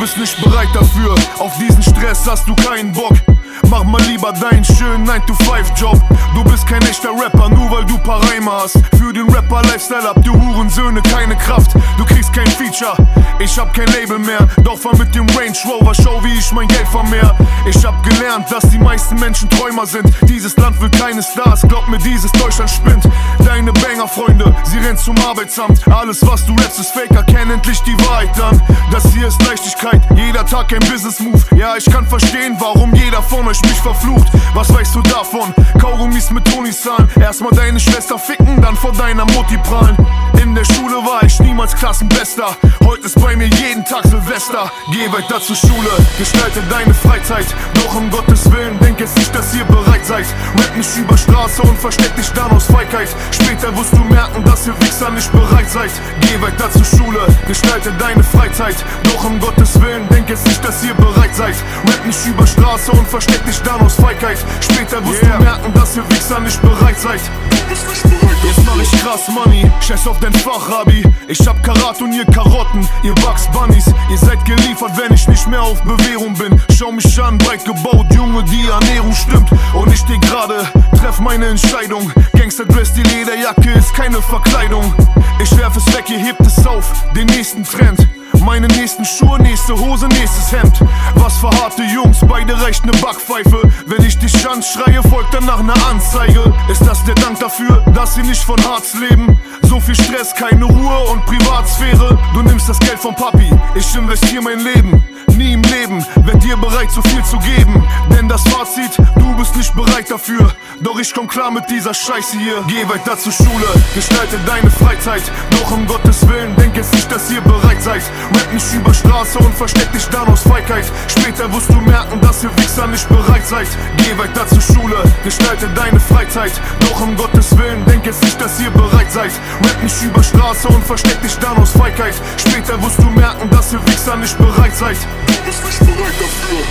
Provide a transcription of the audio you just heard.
bist nicht bereit dafür, auf diesen Stress hast du keinen Bock. Mach mal lieber deinen schönen 9-to-5-Job. Du bist kein echter Rapper, nur weil du paar Reime hast. Für den Rapper-Lifestyle habt ihr Hurensöhne keine Kraft. Du kriegst kein Feature, ich hab kein Label mehr. Doch fahr mit dem Range Rover, schau wie ich mein Geld vermehr. Ich hab gelernt, dass die meisten Menschen Träumer sind. Dieses Land will keine Stars, glaub mir, dieses Deutschland spinnt. Deine Banger-Freunde, sie rennen zum Arbeitsamt. Alles was du rappst ist fake, erkenn endlich die Wahrheit dann. Das hier ist Leichtigkeit, jeder Tag ein Business-Move. Ja, ich kann verstehen, warum jeder von euch mich verflucht. Was weißt du davon? Kaugummis mit Toni-Zahlen. Erstmal deine Schwester ficken, dann vor deiner Mutti prahlen. In der Schule war ich niemals Klassenbester. Heute ist bei mir jeden Tag Silvester. Geh weiter zur Schule, gestalte deine Freizeit. Doch um Gottes Willen, denk jetzt nicht, dass ihr bereit seid. Rap nicht über Straße und versteck dich dann aus Feigheit. Später wirst du merken, dass ihr Wichser nicht bereit seid. Geh weiter zur Schule, gestalte deine Freizeit. Doch um Gottes Willen, denk jetzt nicht, dass ihr bereit seid. Rap nicht über Straße und versteck dich dann aus Feigheit. Später wirst du merken, dass ihr Wichser nicht bereit seid. Jetzt mach ich krass Money, scheiß auf dein Fachabi. Ich hab Karat und ihr Karotten, ihr Bugs Bunnies. Ihr seid geliefert, wenn ich nicht mehr auf Bewährung bin. Schau mich an, breit gebaut, Junge, die Ernährung stimmt. Und ich steh gerade, treff meine Entscheidung. Gangster-Dress, die Lederjacke ist keine Verkleidung. Ich werf es weg, ihr hebt es auf, den nächsten Trend. Meine nächsten Schuhe, nächste Hose, nächstes Hemd. Was für harte Jungs, beide reicht ne Backpfeife. Wenn ich dich anschreie, folgt danach ne Anzeige. Ist das der Dank dafür, dass sie nicht von Harz leben? So viel Stress, keine Ruhe und Privatsphäre. Du nimmst das Geld von Papi, ich investiere mein Leben. Nie im Leben werd dir bereit, so viel zu geben. Denn das Fazit, du bist nicht bereit dafür. Doch ich komm klar mit dieser Scheiße hier. Geh weiter zur Schule, gestalte deine Freizeit. Doch um Gottes Willen, denk jetzt nicht, dass ihr bereit seid. Rap nicht über Straße und versteck dich dann aus Feigheit. Später wirst du merken, dass ihr Wichser nicht bereit seid. Geh weiter zur Schule, gestalte deine Freizeit. Doch um Gottes Willen, denk jetzt nicht, dass ihr bereit seid. Rap nicht über Straße und versteck dich dann aus Feigheit. Später wirst du merken, dass ihr Wichser nicht bereit seid. Du bist nicht bereit dafür.